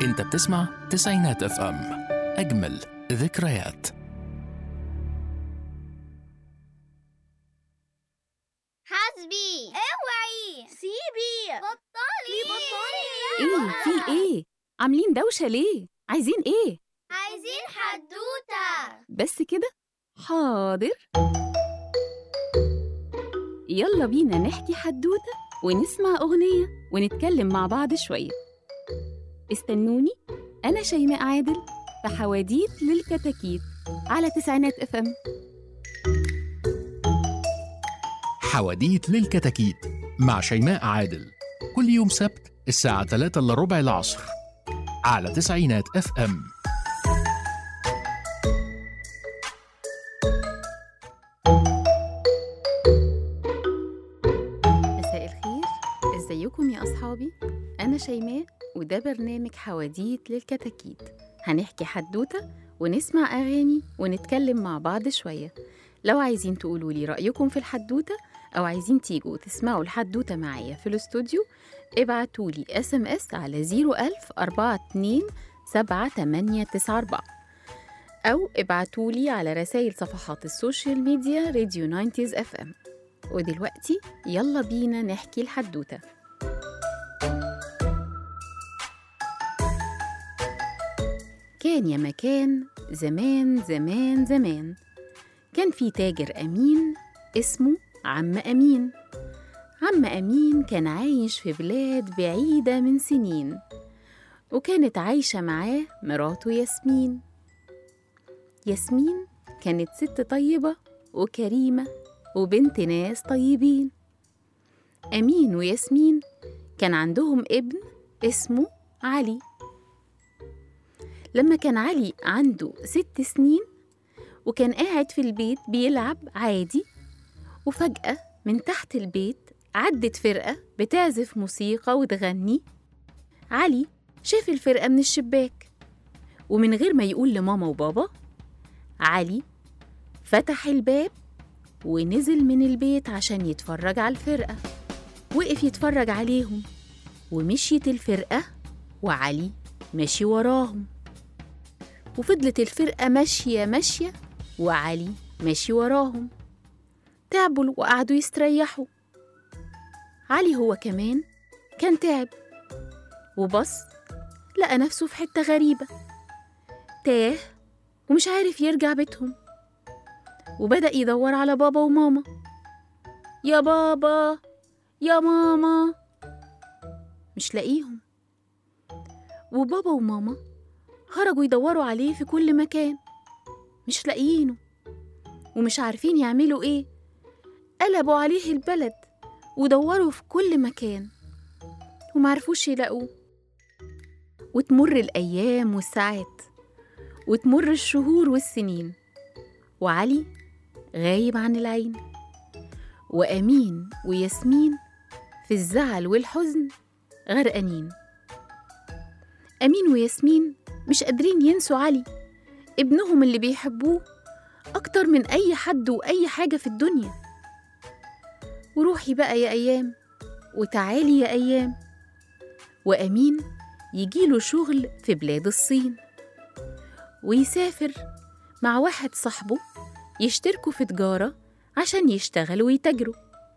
انت بتسمع تسعينات اف ام، اجمل ذكريات. حسبي اوعي سيبي بطلي ايه في ايه؟ عاملين دوشة ليه؟ عايزين ايه؟ عايزين حدوتة. بس كده؟ حاضر، يلا بينا نحكي حدوتة ونسمع أغنية ونتكلم مع بعض شوية. استنوني، أنا شيماء عادل في حواديت للكتاكيت على تسعينات اف ام. حواديت للكتاكيت مع شيماء عادل، كل يوم سبت الساعة 3:15 العصر على تسعينات اف ام. مساء الخير، ازيكم يا أصحابي؟ أنا شيماء وده برنامج حواديت للكتاكيت. هنحكي حدوتة ونسمع أغاني ونتكلم مع بعض شوية. لو عايزين تقولوا لي رأيكم في الحدوتة أو عايزين تيجوا تسمعوا الحدوتة معايا في الاستوديو، ابعتوا لي SMS على 010427894 أو ابعتوا لي على رسائل صفحات السوشيال ميديا راديو 90s FM. ودلوقتي يلا بينا نحكي الحدوتة. كان يا مكان زمان زمان زمان، كان في تاجر أمين اسمه عم أمين. عم أمين كان عايش في بلاد بعيدة من سنين، وكانت عايشة معاه مراته ياسمين. ياسمين كانت ست طيبة وكريمة وبنت ناس طيبين. أمين وياسمين كان عندهم ابن اسمه علي. لما كان علي عنده 6 سنين وكان قاعد في البيت بيلعب عادي، وفجأة من تحت البيت عدت فرقة بتعزف موسيقى وتغني. علي شاف الفرقة من الشباك، ومن غير ما يقول لماما وبابا، علي فتح الباب ونزل من البيت عشان يتفرج على الفرقة. وقف يتفرج عليهم، ومشيت الفرقة وعلي ماشي وراهم. وفضلت الفرقة ماشية وعلي ماشي وراهم. تعبوا وقعدوا يستريحوا. علي هو كمان كان تعب، وبص لقى نفسه في حتة غريبة، تاه ومش عارف يرجع بيتهم. وبدأ يدور على بابا وماما. يا بابا يا ماما، مش لاقيهم. وبابا وماما خرجوا يدوروا عليه في كل مكان، مش لاقيينه ومش عارفين يعملوا ايه. قلبوا عليه البلد ودوروا في كل مكان ومعرفوش يلاقوه. وتمر الأيام والساعات، وتمر الشهور والسنين، وعلي غايب عن العين. وأمين وياسمين في الزعل والحزن غرقانين. أمين وياسمين مش قادرين ينسوا علي، ابنهم اللي بيحبوه أكتر من أي حد وأي حاجة في الدنيا. وروحي بقى يا أيام، وتعالي يا أيام. وأمين يجيله شغل في بلاد الصين، ويسافر مع واحد صاحبه يشتركوا في تجارة عشان يشتغلوا ويتاجروا.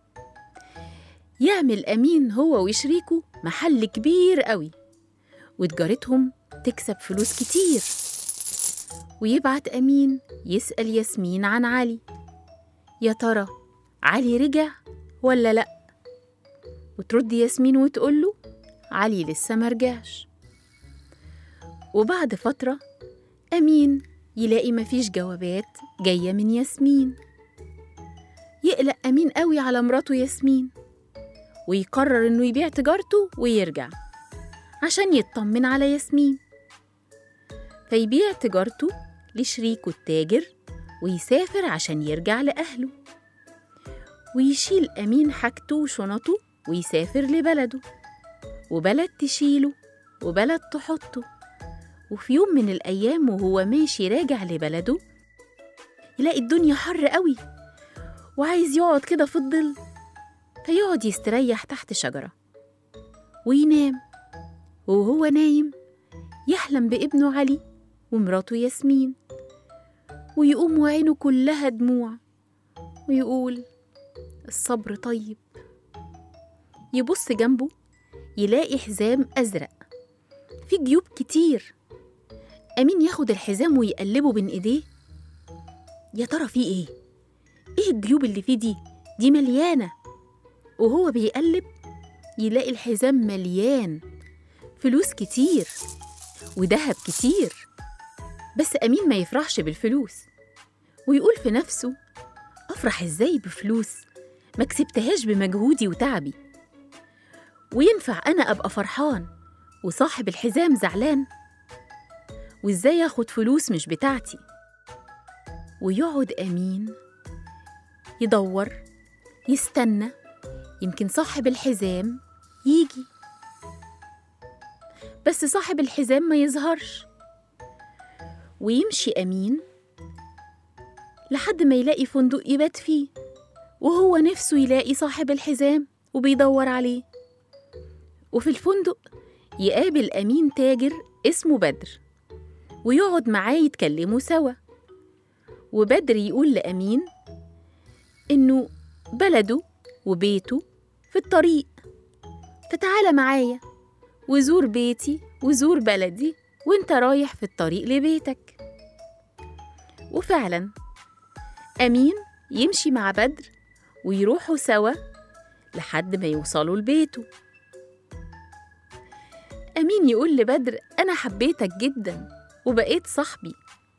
يعمل أمين هو وشريكه محل كبير قوي، وتجارتهم تكسب فلوس كتير. ويبعت أمين يسأل ياسمين عن علي، يا ترى علي رجع ولا لأ؟ وترد ياسمين وتقوله علي لسه مرجعش. وبعد فترة أمين يلاقي مفيش جوابات جاية من ياسمين. يقلق أمين قوي على مراته ياسمين، ويقرر إنه يبيع تجارته ويرجع عشان يطمن على ياسمين. فيبيع تجارته لشريكه التاجر ويسافر عشان يرجع لأهله. ويشيل أمين حاجته وشنطه ويسافر لبلده، وبلد تشيله وبلد تحطه. وفي يوم من الأيام وهو ماشي راجع لبلده، يلاقي الدنيا حر قوي وعايز يقعد كده في الظل. فيقعد يستريح تحت شجرة وينام. وهو نايم يحلم بابنه علي ومراته ياسمين، ويقوم وعينه كلها دموع ويقول الصبر طيب. يبص جنبه يلاقي حزام أزرق فيه جيوب كتير. أمين ياخد الحزام ويقلبه بين إيديه، يا ترى فيه إيه؟ إيه الجيوب اللي فيه دي مليانة. وهو بيقلب يلاقي الحزام مليان فلوس كتير وذهب كتير. بس أمين ما يفرحش بالفلوس ويقول في نفسه أفرح إزاي بفلوس ما كسبتهاش بمجهودي وتعبي؟ وينفع أنا أبقى فرحان وصاحب الحزام زعلان؟ وإزاي أخد فلوس مش بتاعتي؟ ويقعد أمين يدور يستنى يمكن صاحب الحزام يجي، بس صاحب الحزام ما يظهرش. ويمشي أمين لحد ما يلاقي فندق يبات فيه، وهو نفسه يلاقي صاحب الحزام وبيدور عليه. وفي الفندق يقابل أمين تاجر اسمه بدر، ويقعد معاه يتكلموا سوا. وبدر يقول لأمين إنه بلده وبيته في الطريق، فتعالى معايا وزور بيتي وزور بلدي وانت رايح في الطريق لبيتك. وفعلا أمين يمشي مع بدر ويروحوا سوا لحد ما يوصلوا لبيته. أمين يقول لبدر أنا حبيتك جدا وبقيت صاحبي.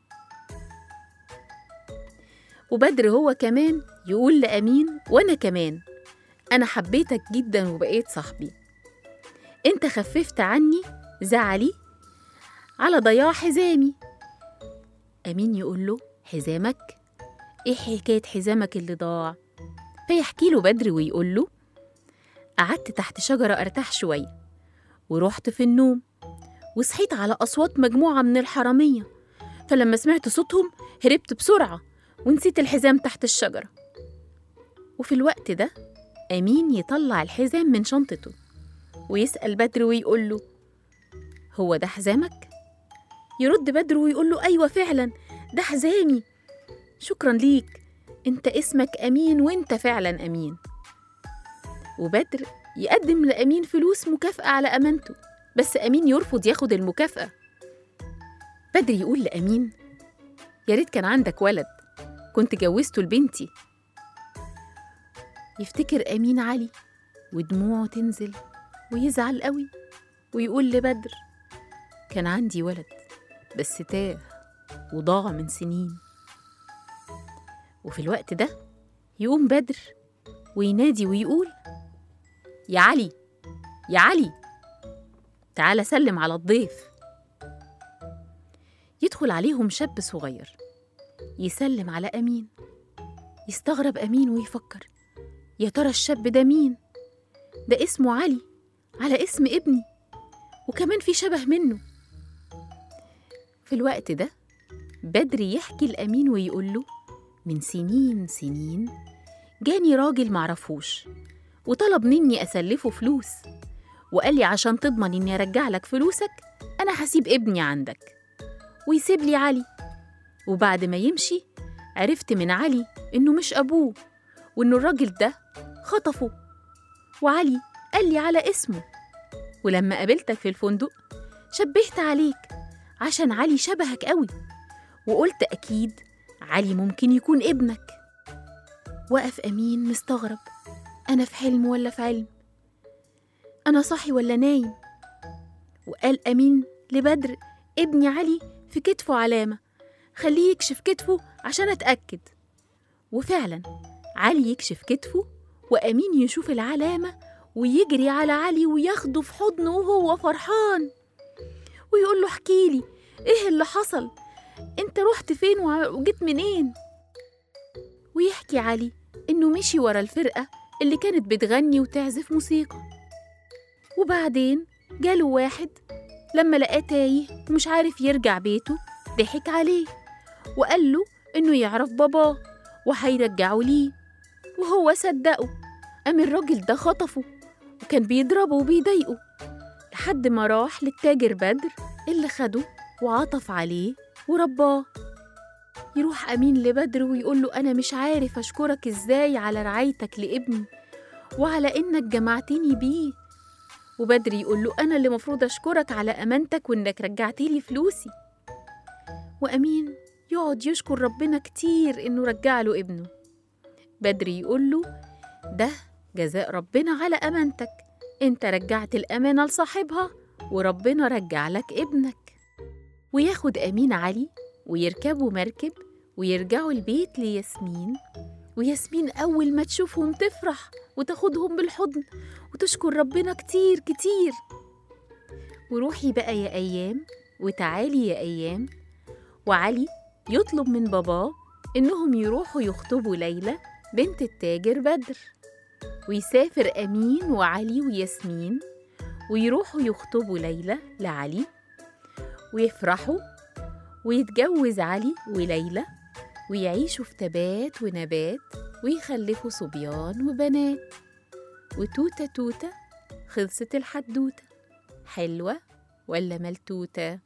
وبدر هو كمان يقول لأمين وأنا كمان أنا حبيتك جدا وبقيت صاحبي. أنت خففت عني زعلي على ضياع حزامي. أمين يقول له حزامك؟ إيه حكاية حزامك اللي ضاع؟ فيحكي له بدر ويقول له قعدت تحت شجرة أرتاح شوية ورحت في النوم وصحيت على أصوات مجموعة من الحرامية، فلما سمعت صوتهم هربت بسرعة ونسيت الحزام تحت الشجرة. وفي الوقت ده أمين يطلع الحزام من شنطته ويسأل بدر ويقول له هو ده حزامك؟ يرد بدر ويقول له أيوة فعلا ده حزامي، شكرا ليك، انت اسمك أمين وانت فعلا أمين. وبدر يقدم لأمين فلوس مكافأة على أمانته، بس أمين يرفض ياخد المكافأة. بدر يقول لأمين يا ريت كان عندك ولد كنت جوزته لبنتي. يفتكر أمين علي ودموعه تنزل ويزعل قوي ويقول لبدر كان عندي ولد بس تاه وضاع من سنين. وفي الوقت ده يقوم بدر وينادي ويقول يا علي يا علي تعال سلم على الضيف. يدخل عليهم شاب صغير يسلم على أمين. يستغرب أمين ويفكر يا ترى الشاب ده مين؟ ده اسمه علي على اسم ابني وكمان في شبه منه. في الوقت ده بدر يحكي لأمين ويقول له من سنين جاني راجل معرفوش وطلب مني أسلفه فلوس، وقال لي عشان تضمن إني أرجع لك فلوسك أنا هسيب ابني عندك ويسيب لي علي. وبعد ما يمشي عرفت من علي إنه مش أبوه وإنه الراجل ده خطفه، وعلي قال لي على اسمه. ولما قابلتك في الفندق شبهت عليك عشان علي شبهك قوي، وقلت أكيد علي ممكن يكون ابنك. وقف أمين مستغرب، أنا في حلم ولا في علم؟ أنا صاحي ولا نايم؟ وقال أمين لبدر ابني علي في كتفه علامة، خليه يكشف كتفه عشان أتأكد. وفعلا علي يكشف كتفه وأمين يشوف العلامة ويجري على علي وياخده في حضنه وهو فرحان ويقول له احكيلي ايه اللي حصل، انت رحت فين وجيت منين؟ ويحكي علي انه مشي ورا الفرقة اللي كانت بتغني وتعزف موسيقى، وبعدين جاله واحد لما لقاه تايه ومش عارف يرجع بيته ضحك عليه وقال له انه يعرف باباه وهيرجعه ليه، وهو صدقه. قام الراجل ده خطفه وكان بيضربه وبيضايقه لحد ما راح للتاجر بدر اللي خده وعطف عليه ورباه. يروح أمين لبدر ويقول له أنا مش عارف أشكرك إزاي على رعايتك لابني وعلى إنك جمعتني بيه. وبدر يقول له أنا اللي مفروض أشكرك على أمانتك وإنك رجعتلي فلوسي. وأمين يقعد يشكر ربنا كتير إنه رجع له ابنه. بدر يقول له ده جزاء ربنا على أمانتك، أنت رجعت الأمانة لصاحبها وربنا رجع لك ابنك. وياخد أمين علي ويركبوا مركب ويرجعوا البيت لياسمين. وياسمين أول ما تشوفهم تفرح وتاخدهم بالحضن وتشكر ربنا كتير كتير. وروحي بقى يا أيام وتعالي يا أيام. وعلي يطلب من باباه إنهم يروحوا يخطبوا ليلى بنت التاجر بدر. ويسافر أمين وعلي وياسمين ويروحوا يخطبوا ليلى لعلي ويفرحوا ويتجوز علي وليلى ويعيشوا في تبات ونبات ويخلفوا صبيان وبنات. وتوتة توتة خلصت الحدوتة. حلوة ولا ملتوتة؟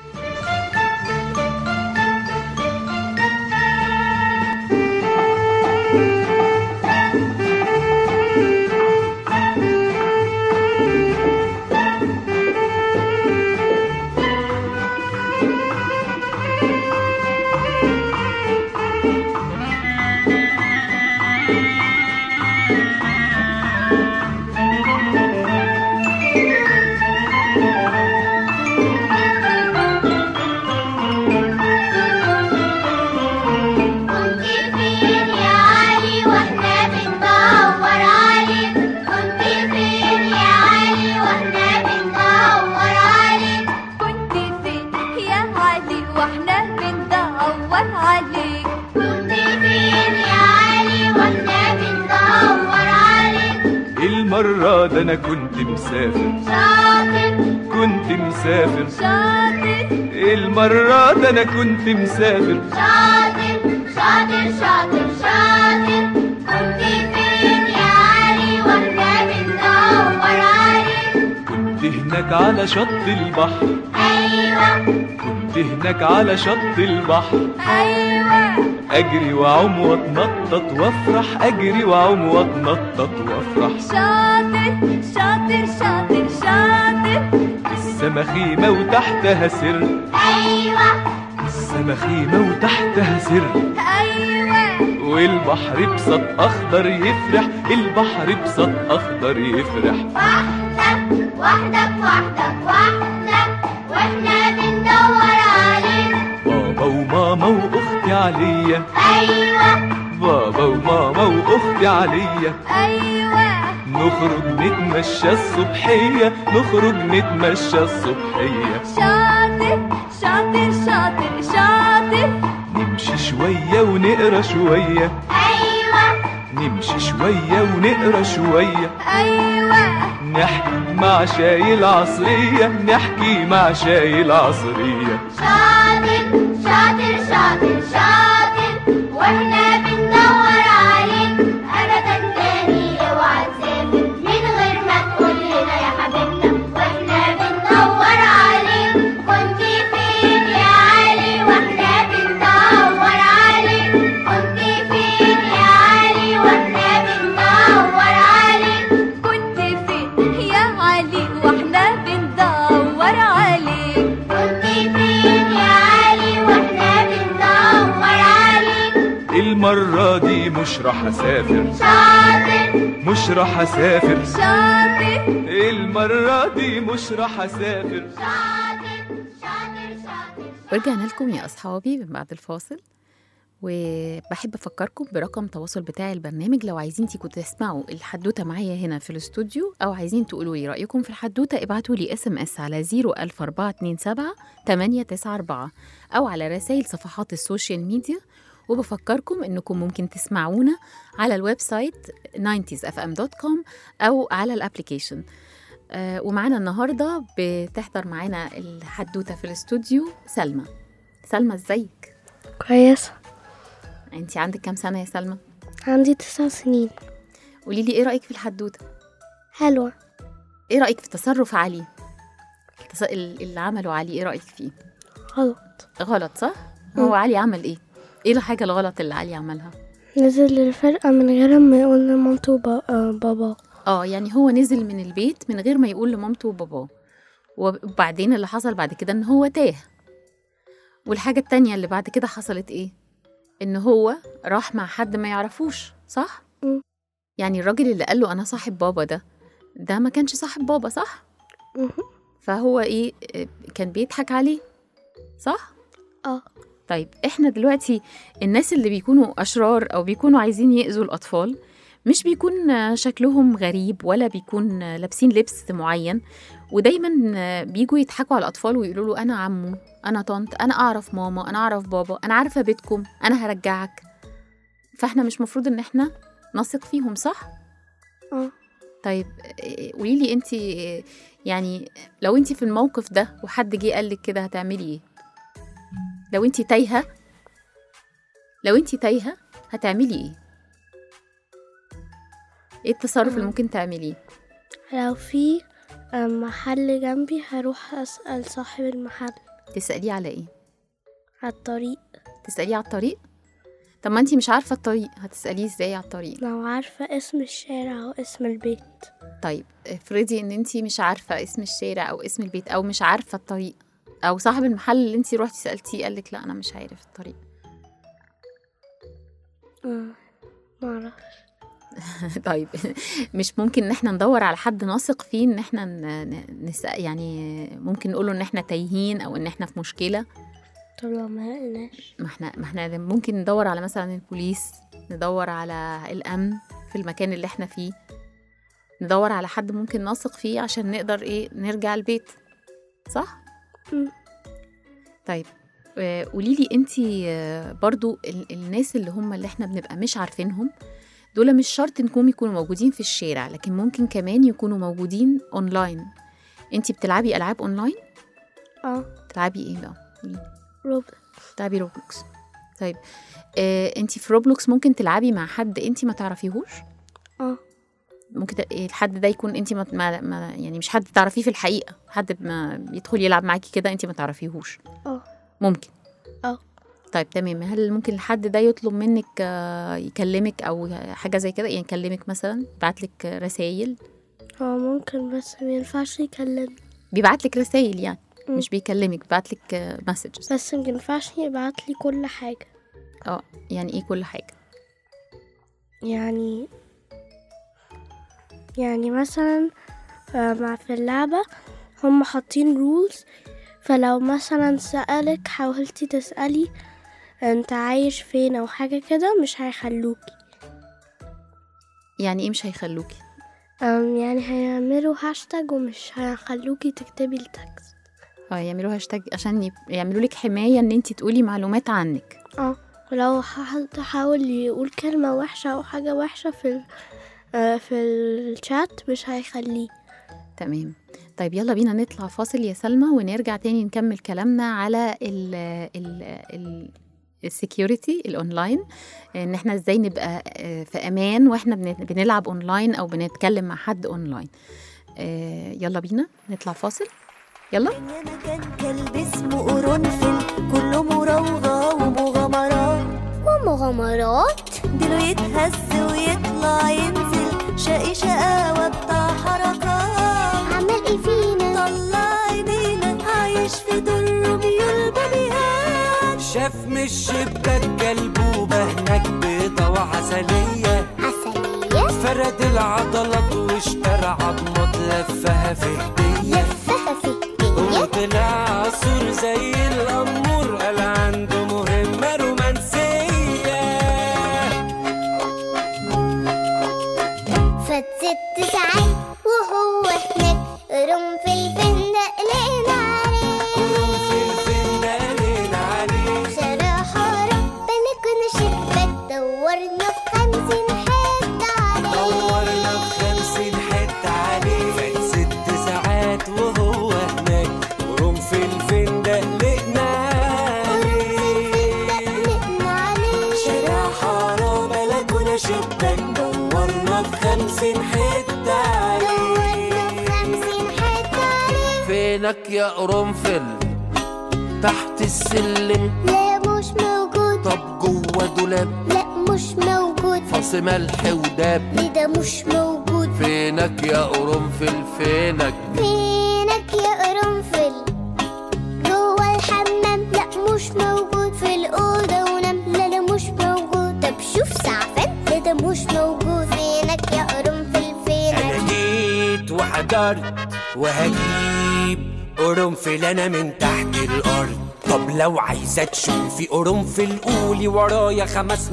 المرة ده أنا كنت مسافر شاطر، كنت مسافر شاطر. المرة ده أنا كنت مسافر شاطر شاطر شاطر شاطر. كنت فين يا علي واحنا بندور عليك؟ كنت هناك على شط البحر. أيوة. كنت هناك على شط البحر. أيوة. أجري وأعوم وأتنطط وأفرح، أجري وأعوم وأتنطط وأفرح. شاطر شاطر شاطر شاطر. السما خيمة وتحتها سر. أيوة. السما خيمة وتحتها سر. أيوة. والبحر بسط أخضر يفرح، البحر بسط أخضر يفرح. وحدك وحدك وحدك وحدك وإحنا بندور عليك. بابا وماما وأختي عليا. أيوة. بابا وماما وأختي عليا. أيوة. نخرج نتمشى الصبحية، نخرج نتمشى الصبحية. شاطر شاطر شاطر شاطر. نمشي شوية ونقرا شوية. أيوة. نمشي شوية ونقرا شوية. أيوة. نحكي مع شاي العصرية، نحكي مع شاي العصرية. شاطر شاطر شاطر شاطر. واحنا بندور عليك أبدا تاني اوعى تسافر من غير ما تقول لنا يا حبيبنا. واحنا بندور عليك. كنت فين يا علي واحنا بندور عليك؟ كنت فين يا علي واحنا بندور عليك؟ كنت فين يا علي واحنا بندور عليك؟ كنت فين يا علي واحنا بندور عليك؟ المرة دي مش راح أسافر شاطر، مش راح أسافر شاطر. المرة دي مش راح أسافر شاطر شاطر شاطر. ورجعنا لكم يا أصحابي من بعد الفاصل، وبحب أفكركم برقم تواصل بتاع البرنامج لو عايزين تيجوا تسمعوا الحدوتة معايا هنا في الاستوديو، أو عايزين تقولوا لي رأيكم في الحدوتة. ابعتوا لي SMS على 01427 أو على رسائل صفحات السوشيال ميديا. وبفكركم إنكم ممكن تسمعونا على الويب سايت 90sfm.com أو على الابليكيشن. ومعنا النهاردة بتحضر معنا الحدوتة في الاستوديو سلمى. سلمى ازيك؟ كويس. انتي عندك كام سنة يا سلمى؟ عندي 9 سنين. قولي لي ايه رأيك في الحدوتة؟ حلوة. ايه رأيك في تصرف علي؟ اللي عمله علي ايه رأيك فيه؟ غلط صح؟ هو علي عمل ايه الحاجة الغلط اللي علي عملها؟ نزل الفرقة من غير ما يقول لمامته وبابا. يعني هو نزل من البيت من غير ما يقول لمامته وباباه، وبعدين اللي حصل بعد كده ان هو تاه. والحاجة التانية اللي بعد كده حصلت ايه؟ ان هو راح مع حد ما يعرفوش، صح؟ يعني الراجل اللي قال له انا صاحب بابا ده ما كانش صاحب بابا، صح؟ فهو ايه، كان بيضحك عليه، صح؟ طيب احنا دلوقتي الناس اللي بيكونوا اشرار او بيكونوا عايزين يأذوا الاطفال مش بيكون شكلهم غريب ولا بيكون لابسين لبس معين، ودايما بيجوا يضحكوا على الاطفال ويقولوا له انا عمو، انا طنط، انا اعرف ماما، انا اعرف بابا، انا عارفه بيتكم، انا هرجعك. فاحنا مش مفروض ان احنا نثق فيهم، صح؟ طيب قوليلي انت، يعني لو انت في الموقف ده وحد جه قالك كده هتعملي ايه؟ لو انت تايهه هتعملي ايه؟ ايه التصرف اللي ممكن تعمليه؟ لو في محل جنبي هروح أسأل صاحب المحل. تسأليه على ايه؟ على الطريق. تسأليه على الطريق؟ طب ما انتي مش عارفة الطريق، هتسأليه ازاي على الطريق؟ لو عارفة اسم الشارع أو اسم البيت. طيب افرضي ان انتي مش عارفة اسم الشارع او اسم البيت او مش عارفة الطريق، او صاحب المحل اللي انتي روحتي سألتيه قالك لا انا مش عارف الطريق. معرفش. طيب مش ممكن ان احنا ندور على حد نثق فيه ان احنا يعني ممكن نقوله ان احنا تايهين او ان احنا في مشكلة؟ طب لو ما لقيناش، ما احنا ممكن ندور على مثلا البوليس، ندور على الامن في المكان اللي احنا فيه، ندور على حد ممكن نثق فيه عشان نقدر ايه نرجع البيت، صح؟ طيب قوليلي انتي برضو الناس اللي احنا بنبقى مش عارفينهم دول مش شرط انكم يكونوا موجودين في الشارع، لكن ممكن كمان يكونوا موجودين اونلاين. انتي بتلعبي العاب اونلاين؟ بتلعبي ايه بقى؟ روبلوكس. بتلعبي روبلوكس. طيب انتي في روبلوكس ممكن تلعبي مع حد انتي ما تعرفيهوش؟ ممكن الحد ده يكون انتي ما يعني مش حد تعرفيه في الحقيقة، حد ما يدخل يلعب معاكي كده انتي ما تعرفيهوش. ممكن. طيب تمام. هل ممكن الحد ده يطلب منك يكلمك او حاجة زي كده، يعني يكلمك مثلا يبعتلك رسائل؟ ممكن بس ما ينفعش يكلمني. بيبعتلك رسائل يعني؟ مش بيكلمك، بيبعتلك مسجز بس ما ينفعش يبعتلي كل حاجة. يعني ايه كل حاجة؟ يعني مثلا في اللعبة هم حاطين رولز، فلو مثلا سألك حاولتي تسألي انت عايش فين او حاجة كده مش هيخلوكي. يعني ايه مش هيخلوكي؟ يعني هيعملوا هاشتاج ومش هيخلوكي تكتبي التكست. يعملوا هاشتاج عشان يعملوا لك حماية ان انتي تقولي معلومات عنك. ولو حد حاول يقول كلمة وحشة او حاجة وحشة في الشات مش هيخليه. تمام. طيب يلا بينا نطلع فاصل يا سلمى ونرجع تاني نكمل كلامنا على السيكيورتي الاونلاين، ان احنا ازاي نبقى في امان واحنا بنلعب اونلاين او بنتكلم مع حد اونلاين. يلا بينا نطلع فاصل. يلا. مكان كلب اسمه قرنفل كله مراوغة ومغامرات ديله يتهز ويطلع ينزل شقي شقاوة بتاع حركات. عمل ايه فينا؟ طلع ايدينا عايش في دور روميو البنيهات. شاف من الشباك كلبوبة هناك بيضة وعسلية فرد العضلات واشترى عضمات لفها في هدية وطلع عصور زي الأمور قال عنده مهمة رومانسية. فات 6 ساعات وهو هناك قرنفل في النقلين عليه صراحة ربنا كنا شباك دورنا في 50 حتة عليه فات 6 ساعات فينك يا قرنفل؟ تحت السلم؟ لا مش موجود. طب جوه دولاب؟ لا مش موجود. فص ملح وداب؟ ليه ده مش موجود. فينك يا قرنفل؟ فينك؟ فينك يا قرنفل؟ جوه الحمام؟ لا مش موجود. في الأوضة ونام؟ لا ده مش موجود. طب شوف سعفان؟ لا ده مش موجود. فينك يا قرنفل؟ فينك؟ أنا جيت وحضرت وهجيب قرنفل أنا من تحت الأرض. طب لو عايزة تشوفي قرنفل قولي ورايا 5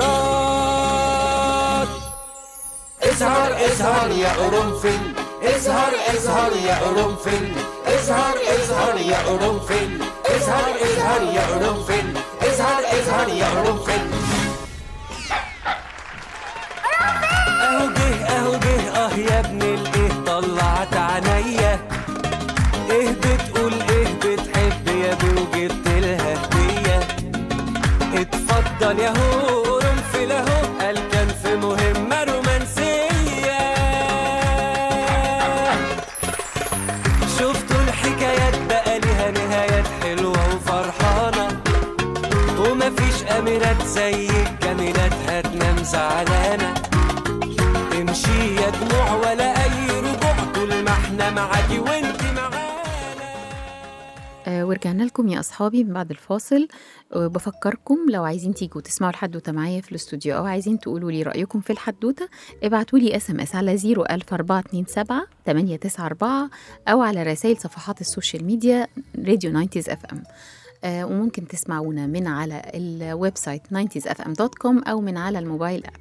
مرات. اظهر اظهر يا قرنفل، اظهر اظهر يا قرنفل، اظهر اظهر يا قرنفل، اظهر اظهر يا قرنفل، اظهر اظهر يا قرنفل. اهو جه اهو جه يا ابن الايه طلعت عينيا. ايه بتقول ايه بتحب يا بي وجبت لها هديه. اتفضل يا هو قرنفل اهو، قال كان في مهمه رومانسيه. شفتوا الحكايات بقى ليها نهايات حلوه وفرحانه، ومفيش اميرات زي الجميلات هتنام زعلانه. امشي يا دموع ولا اي رجوع طول ما احنا معاكي وانت معانا. ورجعنا لكم يا أصحابي من بعد الفاصل. بفكركم لو عايزين تيجوا تسمعوا الحدوتة معايا في الاستوديو أو عايزين تقولوا لي رأيكم في الحدوتة، ابعتوا لي SMS على 01427 أو على رسائل صفحات السوشيال ميديا راديو 90s FM. وممكن تسمعونا من على الويب سايت 90sfm.com أو من على الموبايل أب.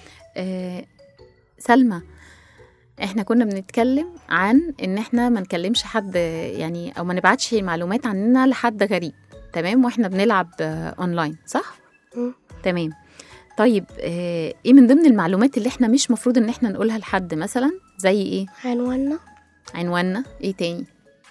سلمى، احنا كنا بنتكلم عن ان احنا ما نكلمش حد يعني او ما نبعتش معلومات عننا لحد غريب، تمام؟ واحنا بنلعب اونلاين، صح؟ تمام. طيب ايه من ضمن المعلومات اللي احنا مش مفروض ان احنا نقولها لحد مثلا؟ زي ايه؟ عنواننا. ايه تاني؟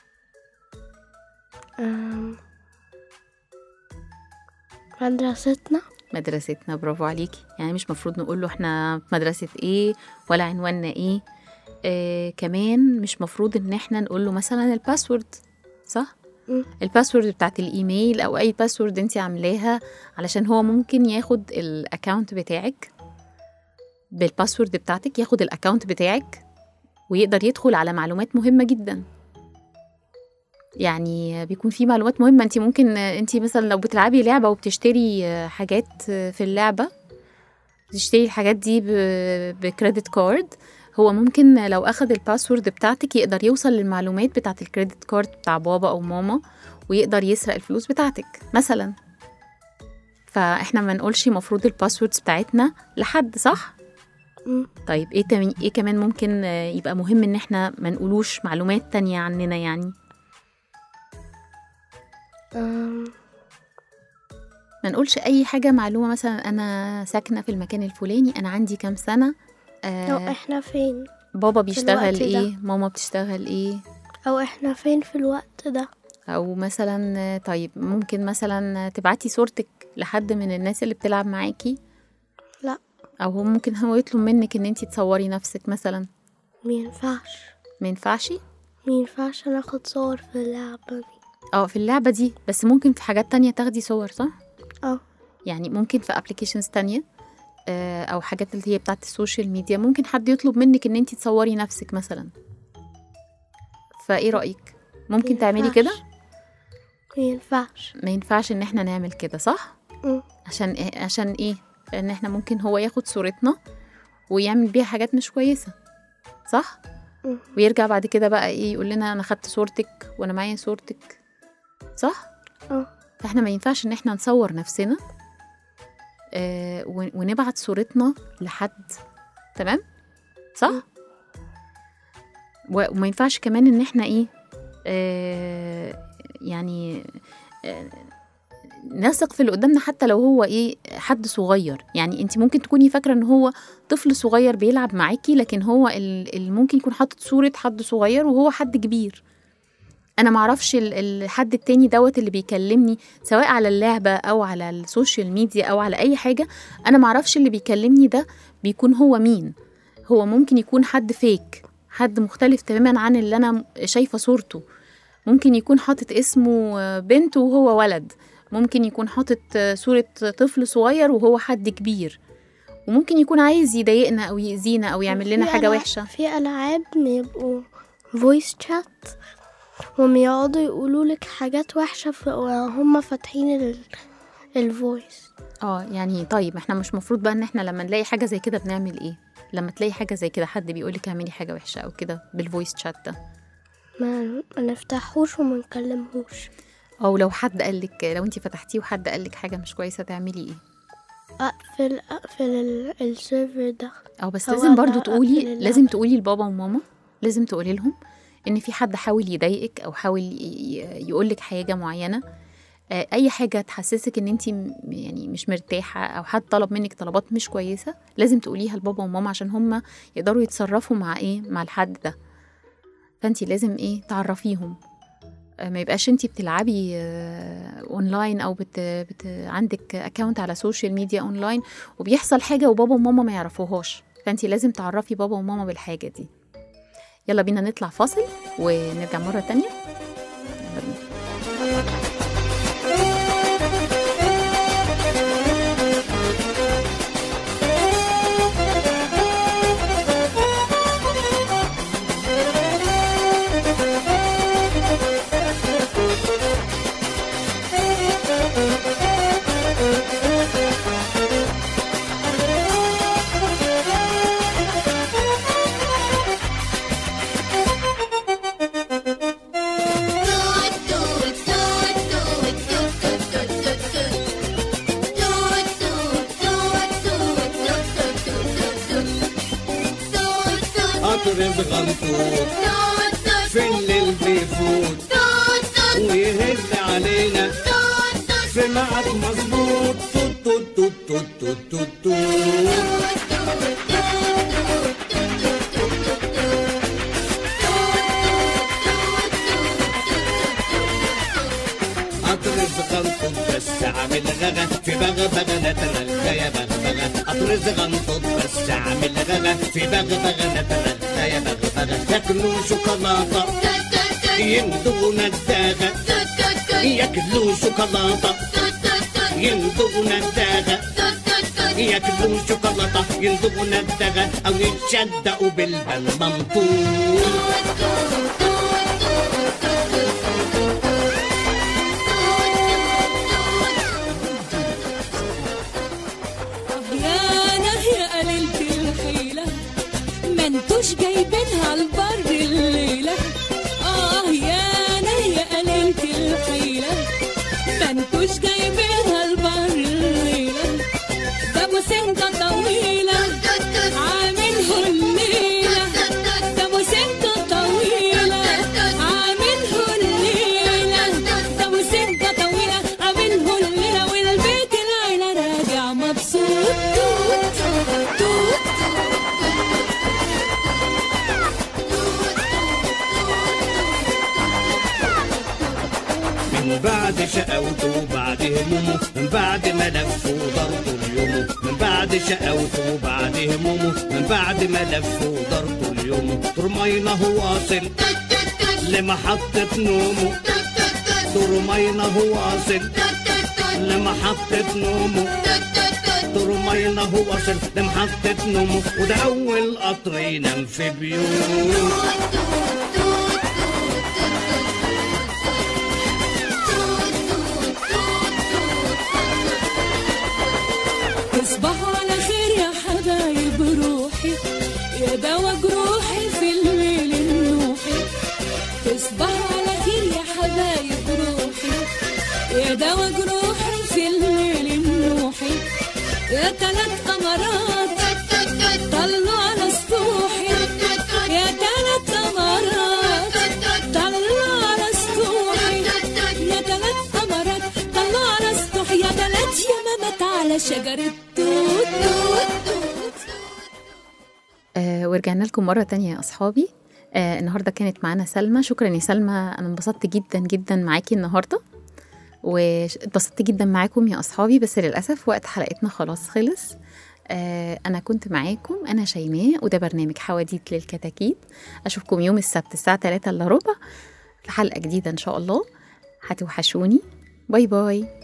مدرستنا، برافو عليكي. يعني مش مفروض نقول له احنا في مدرسة ايه ولا عنواننا ايه. كمان مش مفروض ان احنا نقول له مثلا الباسورد، صح؟ الباسورد بتاعت الايميل او اي باسورد انت عاملاها، علشان هو ممكن ياخد الاكاونت بتاعك بالباسورد بتاعتك، ياخد الاكاونت بتاعك ويقدر يدخل على معلومات مهمة جدا. يعني بيكون في معلومات مهمة. انت ممكن انت مثلا لو بتلعبي لعبة وبتشتري حاجات في اللعبة، تشتري الحاجات دي بكريدت كارد، هو ممكن لو أخذ الباسورد بتاعتك يقدر يوصل للمعلومات بتاعت الكريدت كارد بتاع بابا أو ماما ويقدر يسرق الفلوس بتاعتك مثلا. فإحنا ما نقولش مفروض الباسوردز بتاعتنا لحد، صح؟ طيب ايه كمان ممكن يبقى مهم ان احنا ما نقولوش معلومات تانية عننا؟ يعني ما نقولش اي حاجة معلومة، مثلا انا ساكنة في المكان الفلاني، انا عندي كام سنة، أو إحنا فين، بابا بيشتغل إيه، ماما بتشتغل إيه، أو إحنا فين في الوقت ده. أو مثلا طيب ممكن مثلا تبعتي صورتك لحد من الناس اللي بتلعب معاكي؟ لا. أو هو ممكن هو يطلب منك إن انتي تصوري نفسك مثلا؟ ما ينفعش أنا أخد صور في اللعبة دي. في اللعبة دي بس، ممكن في حاجات تانية تاخدي صور، صح؟ يعني ممكن في ابليكيشنز تانية او حاجات اللي هي بتاعت السوشيال ميديا، ممكن حد يطلب منك ان انتي تصوري نفسك مثلا. فايه رأيك؟ ممكن تعملي كده؟ ما ينفعش ان احنا نعمل كده، صح؟ عشان ايه؟ لان احنا ممكن هو ياخد صورتنا ويعمل بيها حاجات مش كويسة، صح؟ ويرجع بعد كده بقى ايه يقول لنا انا خدت صورتك وانا معايا صورتك، صح؟ فاحنا ما ينفعش ان احنا نصور نفسنا ونبعت صورتنا لحد، تمام؟ صح؟ وما ينفعش كمان ان احنا ايه يعني نثق في اللي قدامنا حتى لو هو ايه حد صغير. يعني انت ممكن تكوني فاكرة ان هو طفل صغير بيلعب معاكي، لكن هو اللي ممكن يكون حاطط صورة حد صغير وهو حد كبير. انا معرفش الحد التاني دوت اللي بيكلمني سواء على اللعبة او على السوشيال ميديا او على اي حاجة، انا معرفش اللي بيكلمني ده بيكون هو مين. هو ممكن يكون حد فيك، حد مختلف تماما عن اللي انا شايفة صورته، ممكن يكون حاطط اسمه بنت وهو ولد، ممكن يكون حاطط صورة طفل صغير وهو حد كبير، وممكن يكون عايز يضايقنا أو يأذينا أو يعمل لنا حاجة وحشة. في ألعاب بيبقوا voice chat وبيقعدوا يقولوا لك حاجات وحشة وهم فاتحين الفويس. يعني طيب احنا مش مفروض بقى ان احنا لما نلاقي حاجة زي كده بنعمل ايه؟ لما تلاقي حاجة زي كده حد بيقولك اعملي حاجة وحشة او كده بالفويس شات ده، ما نفتحوش وما نكلمهوش. او لو حد قالك، لو انتي فتحتيه وحد قالك حاجة مش كويسة تعملي ايه؟ اقفل السيرفر ده. بس لازم برضو تقولي، لازم تقولي لبابا وماما، لازم تقولي لهم ان في حد حاول يضايقك او حاول يقولك حاجة معينة، اي حاجة تحسسك ان انتي يعني مش مرتاحة او حد طلب منك طلبات مش كويسة، لازم تقوليها لبابا وماما عشان هم يقدروا يتصرفوا مع الحد ده. فانتي لازم تعرفيهم، ما يبقاش انتي بتلعبي اونلاين او عندك اكاونت على سوشيال ميديا اونلاين وبيحصل حاجة وبابا وماما ما يعرفوهاش، فانتي لازم تعرفي بابا وماما بالحاجة دي. يلا بينا نطلع فاصل ونرجع مرة تانية. يلا بينا. غنطوط في الليل بيفوت ويهز علينا في ميعاد مظبوط. توت توت توت توت توت توت أطرز غنطوط بس عامل غغا في بغبغة نترغى يا بغبغة. أطرز غنطوط بس عامل غغا في بغبغة نترغى يا بغبغة. ياكلوا شوكولاتة يندغوا نداغة، ياكلوا شوكولاتة يندغوا نداغة، ياكلوا شوكولاتة يندغوا نداغة أو يتشدقوا بالمنطوط. منتوش جايبينها البر الليلة. يا قليلة الحيلة منتوش جايبينها البر الليلة. ده مسنجة طويلة عامله الليلة، ده مسنجة طويلة عامله الليلة، ده مسنجة طويلة عامله الليلة. والبيت العيلة راجع مبسوط. من بعد شقاوته وبعد همومه، من بعد ما لف ودار طول يومه، من بعد شقاوته وبعد همومه، من بعد ما لف ودار طول يومه. ترمينه واصل لمحطة نومه، ترمينه واصل لمحطة نومه، ترمينه واصل لمحطة نومه. وده أول قطر ينام في بيوت. تصبحوا على خير يا حبايب روحي، يا دوا جروحي في الليل النوحي. تصبحوا على خير يا حبايب روحي، يا دوا جروحي في الليل النوحي. يا 3 قمرات طلوا على سطوحي، يا 3 قمرات طلوا على سطوحي، يا 3 قمرات طلوا على سطوحي، يا 3 يمامات على شجرة توت توت. ورجعنا لكم مرة تانية يا أصحابي. النهاردة كانت معانا سلمى. شكرا يا سلمى، أنا انبسطت جدا جدا معاكي النهاردة، واتبسطت جدا معاكم يا أصحابي. بس للأسف وقت حلقتنا خلاص خلص. أنا كنت معاكم، أنا شيماء، وده برنامج حواديت للكتاكيت. أشوفكم يوم السبت الساعة 3:15 في حلقة جديدة إن شاء الله. هتوحشوني. باي باي.